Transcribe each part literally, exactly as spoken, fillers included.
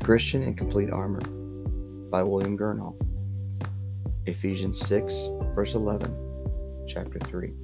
Christian in Complete Armor by William Gurnall. Ephesians six, verse eleven, chapter three.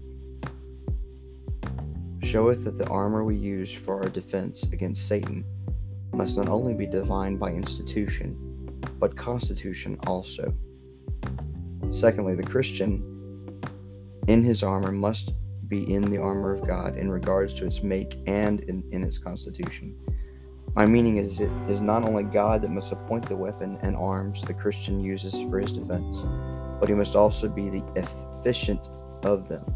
Showeth that the armor we use for our defense against Satan must not only be divine by institution, but constitution also. Secondly, the Christian in his armor must be in the armor of God in regards to its make and in, in its constitution. My meaning is it is not only God that must appoint the weapon and arms the Christian uses for his defense, but he must also be the efficient of them.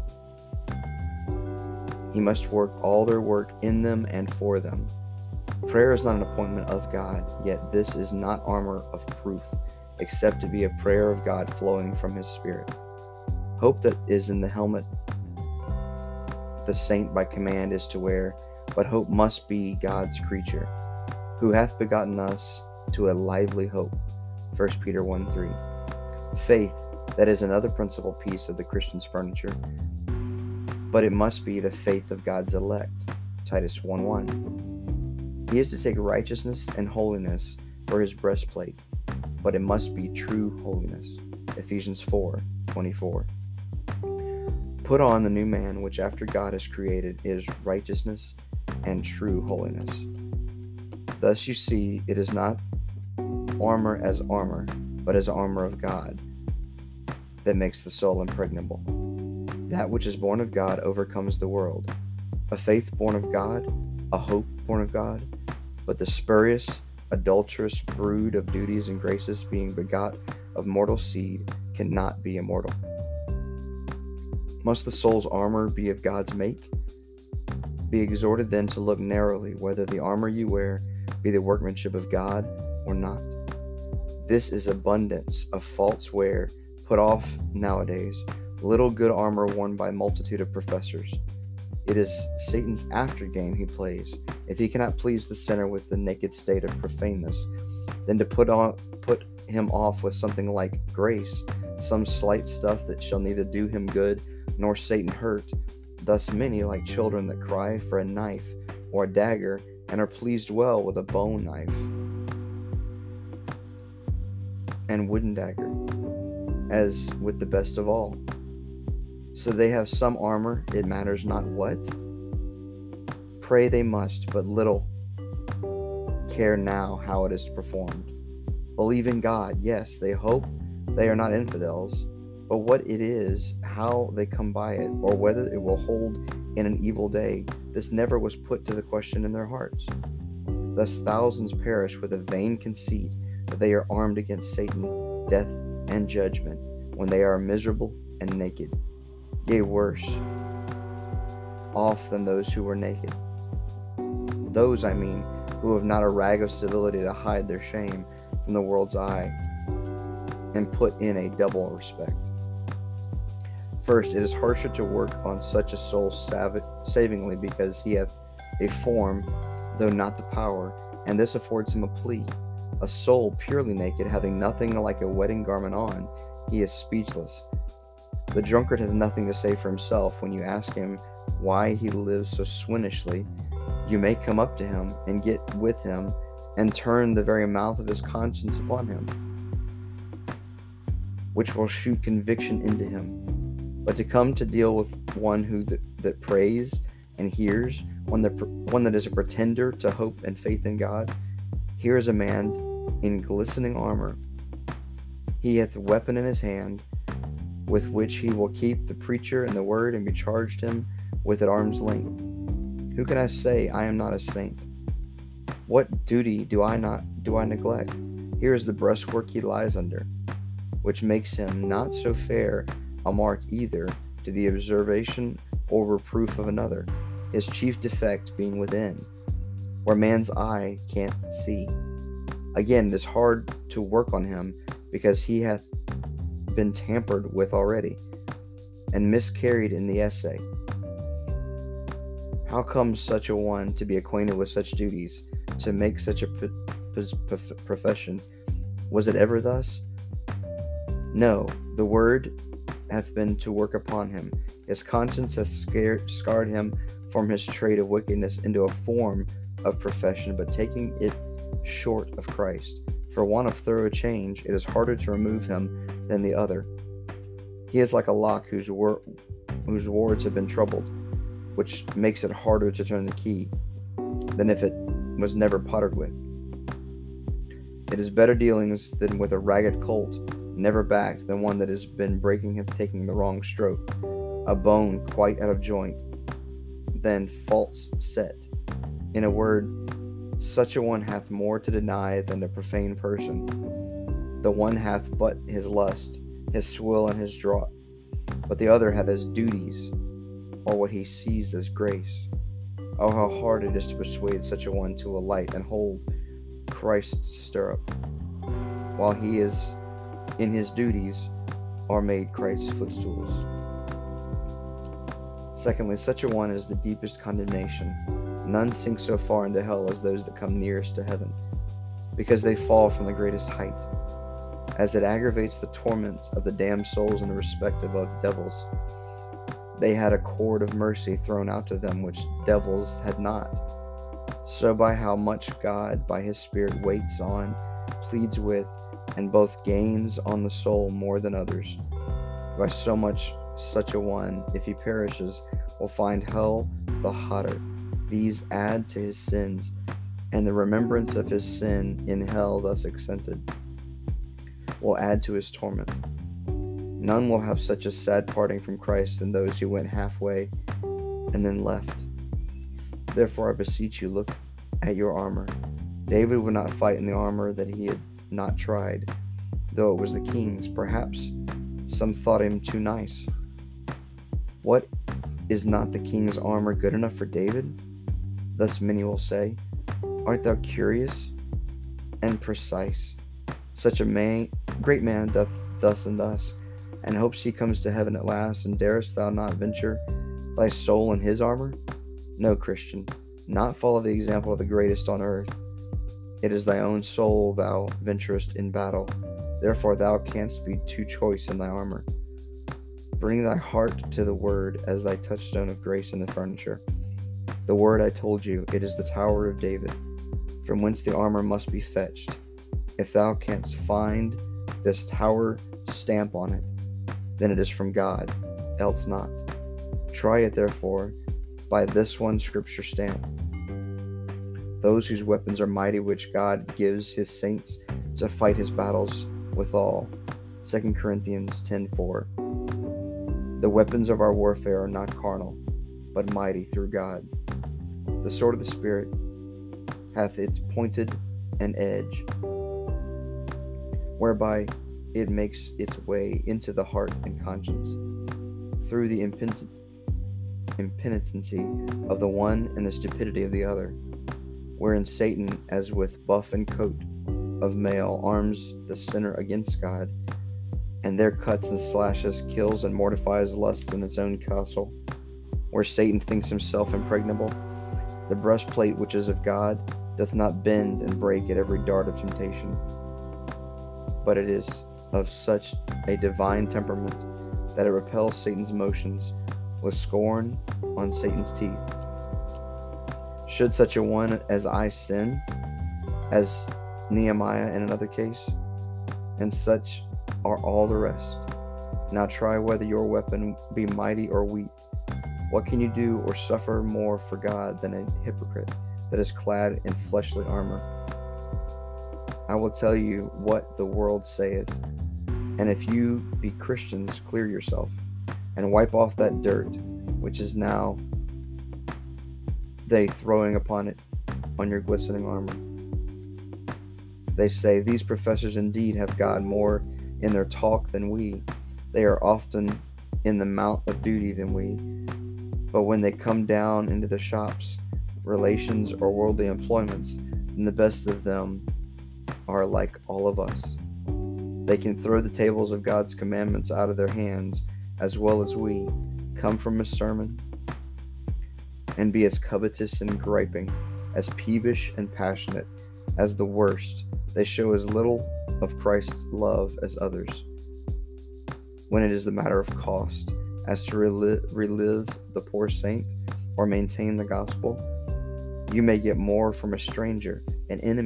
He must work all their work in them and for them. Prayer is not an appointment of God, yet this is not armor of proof, except to be a prayer of God flowing from his Spirit. Hope that is in the helmet the saint by command is to wear, but hope must be God's creature, who hath begotten us to a lively hope. First Peter one three. Faith, that is another principal piece of the Christian's furniture, but it must be the faith of God's elect. Titus one one. He is to take righteousness and holiness for his breastplate, but it must be true holiness. Ephesians four twenty-four. Put on the new man, which after God has created is righteousness and true holiness. Thus you see, it is not armor as armor, but as armor of God, that makes the soul impregnable. That which is born of God overcomes the world. A faith born of God, a hope born of God, but the spurious, adulterous brood of duties and graces being begot of mortal seed cannot be immortal. Must the soul's armor be of God's make? Be exhorted then to look narrowly whether the armor you wear be the workmanship of God or not. This is abundance of false wear put off nowadays, little good armor worn by multitude of professors. It is Satan's after game he plays, if he cannot please the sinner with the naked state of profaneness, then to put on put him off with something like grace, some slight stuff that shall neither do him good nor Satan hurt. Thus many, like children that cry for a knife or a dagger, and are pleased well with a bone knife and wooden dagger, as with the best of all. So they have some armor, it matters not what. Pray they must, but little care now how it is performed. Believe in God, yes, they hope they are not infidels, but what it is, how they come by it, or whether it will hold in an evil day, this never was put to the question in their hearts. Thus thousands perish with a vain conceit that they are armed against Satan, death, and judgment, when they are miserable and naked, yea, worse off than those who were naked. Those, I mean, who have not a rag of civility to hide their shame from the world's eye, and put in a double respect. First, it is harsher to work on such a soul sav- savingly, because he hath a form, though not the power, and this affords him a plea. A soul purely naked, having nothing like a wedding garment on, he is speechless. The drunkard hath nothing to say for himself. When you ask him why he lives so swinishly, you may come up to him and get with him and turn the very mouth of his conscience upon him, which will shoot conviction into him. But to come to deal with one who th- that prays and hears, one that, pr- one that is a pretender to hope and faith in God, here is a man in glistening armor. He hath a weapon in his hand, with which he will keep the preacher and the word, and be charged him with at arm's length. Who can I say I am not a saint? What duty do I not do I neglect? Here is the breastwork he lies under, which makes him not so fair a mark either to the observation or reproof of another, his chief defect being within, where man's eye can't see. Again, it is hard to work on him, because he hath been tampered with already, and miscarried in the essay. How comes such a one to be acquainted with such duties, to make such a p- p- profession? Was it ever thus? No, the word hath been to work upon him. His conscience hath scared, scarred him from his trade of wickedness into a form of profession, but taking it short of Christ. For want of thorough change, it is harder to remove him than the other. He is like a lock whose, wor- whose wards have been troubled, which makes it harder to turn the key than if it was never pottered with. It is better dealings than with a ragged colt, never backed, than one that has been breaking and taking the wrong stroke, a bone quite out of joint, than false set. In a word, such a one hath more to deny than a profane person. The one hath but his lust, his swill, and his draught, but the other hath his duties, or what he sees as grace. Oh, how hard it is to persuade such a one to alight and hold Christ's stirrup, while he is in his duties are made Christ's footstools. Secondly, such a one is the deepest condemnation. None sink so far into hell as those that come nearest to heaven, because they fall from the greatest height, as it aggravates the torments of the damned souls in the respect of devils. They had a cord of mercy thrown out to them which devils had not. So by how much God by his Spirit waits on, pleads with, and both gains on the soul more than others, by so much such a one, if he perishes, will find hell the hotter. These add to his sins, and the remembrance of his sin in hell thus accented will add to his torment. None will have such a sad parting from Christ than those who went halfway and then left. Therefore I beseech you, look at your armor. David would not fight in the armor that he had not tried, though it was the king's. Perhaps some thought him too nice. What, is not the king's armor good enough for David? Thus many will say, art thou curious and precise? Such a man, great man doth thus and thus, and hopes he comes to heaven at last, and darest thou not venture thy soul in his armor? No, Christian, not follow the example of the greatest on earth. It is thy own soul thou venturest in battle. Therefore thou canst be too choice in thy armor. Bring thy heart to the word as thy touchstone of grace in the furniture. The word I told you, it is the tower of David, from whence the armor must be fetched. If thou canst find this tower stamp on it, then it is from God, else not. Try it therefore by this one scripture stamp. Those whose weapons are mighty, which God gives his saints to fight his battles withal. Second Corinthians ten four. The weapons of our warfare are not carnal, but mighty through God. The sword of the Spirit hath its pointed an edge, whereby it makes its way into the heart and conscience, through the impen- impenitency of the one and the stupidity of the other, wherein Satan, as with buff and coat of mail, arms the sinner against God, and there cuts and slashes, kills and mortifies lusts in its own castle, where Satan thinks himself impregnable. The breastplate which is of God doth not bend and break at every dart of temptation, but it is of such a divine temperament that it repels Satan's motions with scorn on Satan's teeth. Should such a one as I sin, as Nehemiah in another case, and such are all the rest. Now try whether your weapon be mighty or weak. What can you do or suffer more for God than a hypocrite that is clad in fleshly armor? I will tell you what the world saith, and if you be Christians, clear yourself, and wipe off that dirt which is now they throwing upon it on your glistening armor. They say, these professors indeed have God more in their talk than we. They are often in the mount of duty than we. But when they come down into the shops, relations, or worldly employments, then the best of them are like all of us. They can throw the tables of God's commandments out of their hands as well as we, come from a sermon, and be as covetous and griping, as peevish and passionate as the worst. They show as little of Christ's love as others, when it is the matter of cost, as to relive, relive the poor saint or maintain the gospel. You may get more from a stranger, an enemy,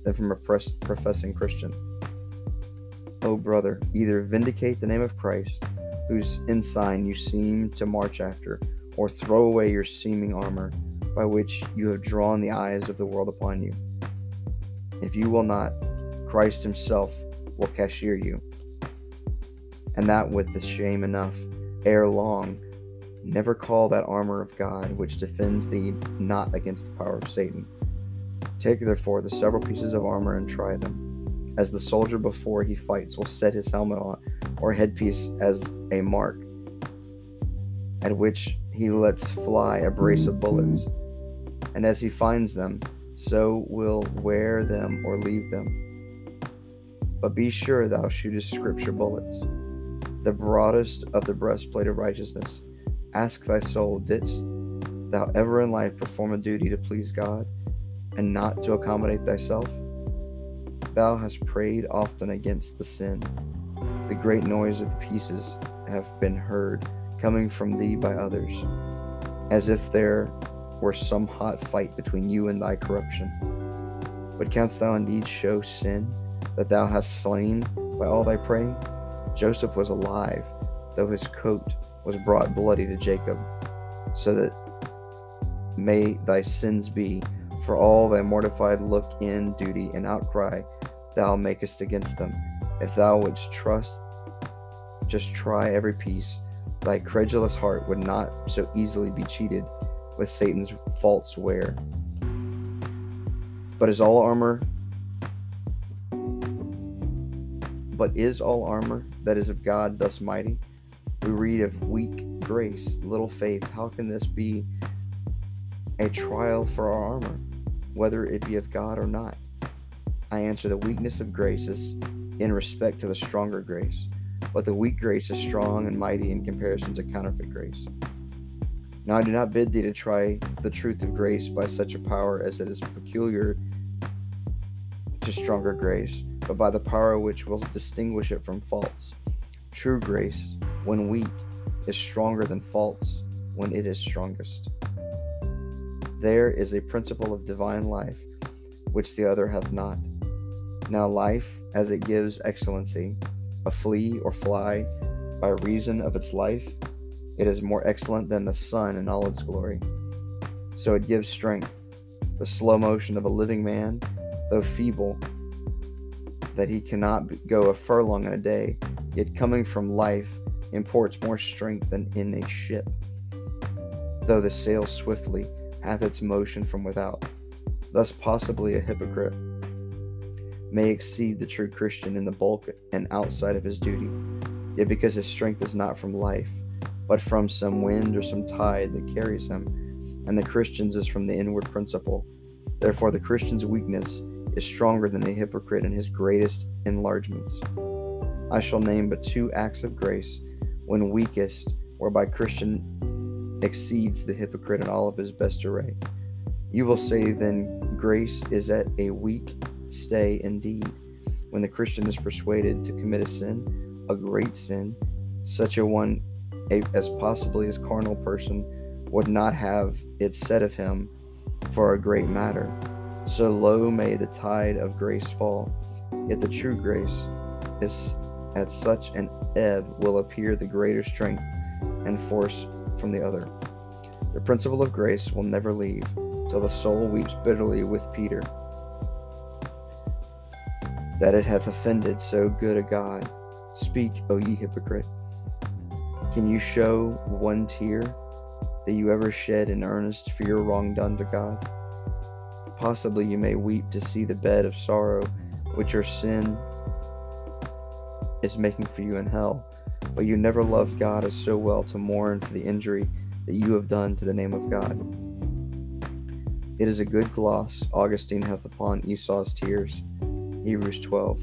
than from a pres- professing Christian. O brother, either vindicate the name of Christ, whose ensign you seem to march after, or throw away your seeming armor, by which you have drawn the eyes of the world upon you. If you will not, Christ himself will cashier you, and that with the shame enough. Ere long, never call that armor of God, which defends thee not against the power of Satan. Take therefore the several pieces of armor and try them, as the soldier before he fights will set his helmet on, or headpiece as a mark, at which he lets fly a brace of bullets, and as he finds them, so will wear them or leave them. But be sure thou shootest scripture bullets, the broadest of the breastplate of righteousness. Ask thy soul, didst thou ever in life perform a duty to please God, and not to accommodate thyself? Thou hast prayed often against the sin. The great noise of the pieces have been heard coming from thee by others, as if there were some hot fight between you and thy corruption. But canst thou indeed show sin, that thou hast slain by all thy praying? Joseph was alive, though his coat was brought bloody to Jacob. So that may thy sins be, for all thy mortified look in duty and outcry thou makest against them. If thou wouldst trust, just try every piece, thy credulous heart would not so easily be cheated with Satan's false ware. But is all armor but is all armor that is of God thus mighty? We read of weak grace, little faith. How can this be a trial for our armor, whether it be of God or not? I answer, the weakness of grace is in respect to the stronger grace, but the weak grace is strong and mighty in comparison to counterfeit grace. Now I do not bid thee to try the truth of grace by such a power as it is peculiar to stronger grace, but by the power which will distinguish it from false. True grace, when weak, is stronger than false when it is strongest. There is a principle of divine life which the other hath not. Now life, as it gives excellency, a flea or fly, by reason of its life, it is more excellent than the sun in all its glory. So it gives strength. The slow motion of a living man, though feeble, that he cannot go a furlong in a day, yet coming from life, imports more strength than in a ship. Though the sail swiftly hath its motion from without. Thus possibly a hypocrite may exceed the true Christian in the bulk and outside of his duty, yet because his strength is not from life, but from some wind or some tide that carries him, and the Christian's is from the inward principle. Therefore the Christian's weakness is stronger than the hypocrite in his greatest enlargements. I shall name but two acts of grace, when weakest, whereby Christian exceeds the hypocrite in all of his best array. You will say then, grace is at a weak stay indeed, when the Christian is persuaded to commit a sin, a great sin, such a one a, as possibly as carnal person would not have it said of him for a great matter. So low may the tide of grace fall, yet the true grace is at such an ebb will appear the greater strength and force from the other. The principle of grace will never leave, till the soul weeps bitterly with Peter, that it hath offended so good a God. Speak, O ye hypocrite. Can you show one tear that you ever shed in earnest for your wrong done to God? Possibly you may weep to see the bed of sorrow which your sin is making for you in hell, but you never loved God as so well to mourn for the injury that you have done to the name of God. It is a good gloss Augustine hath upon Esau's tears, Hebrews twelve.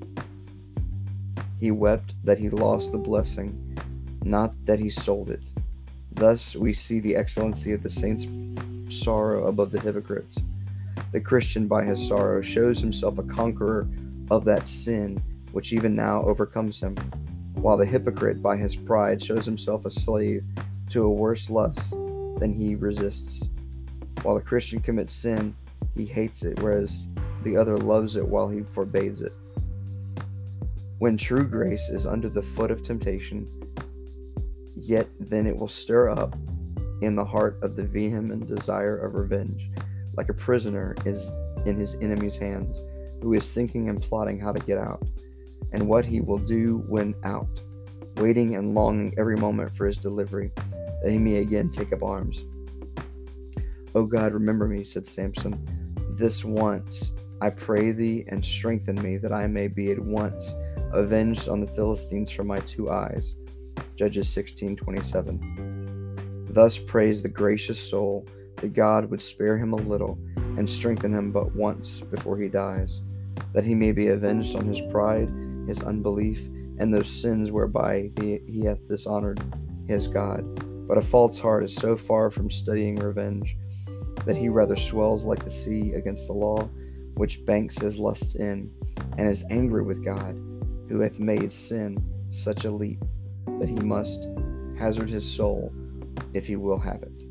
He wept that he lost the blessing, not that he sold it. Thus we see the excellency of the saint's sorrow above the hypocrite's. The Christian by his sorrow shows himself a conqueror of that sin which even now overcomes him, while the hypocrite by his pride shows himself a slave to a worse lust than he resists. While the Christian commits sin, he hates it, whereas the other loves it while he forbids it. When true grace is under the foot of temptation, yet then it will stir up in the heart of the vehement desire of revenge, like a prisoner is in his enemy's hands, who is thinking and plotting how to get out, and what he will do when out, waiting and longing every moment for his delivery, that he may again take up arms. O God, remember me, said Samson, this once, I pray thee, and strengthen me, that I may be at once avenged on the Philistines for my two eyes. Judges sixteen twenty-seven. Thus prays the gracious soul that God would spare him a little and strengthen him but once before he dies, that he may be avenged on his pride, his unbelief, and those sins whereby he, he hath dishonored his God. But a false heart is so far from studying revenge that he rather swells like the sea against the law, which banks his lusts in, and is angry with God, who hath made sin such a leap that he must hazard his soul if he will have it.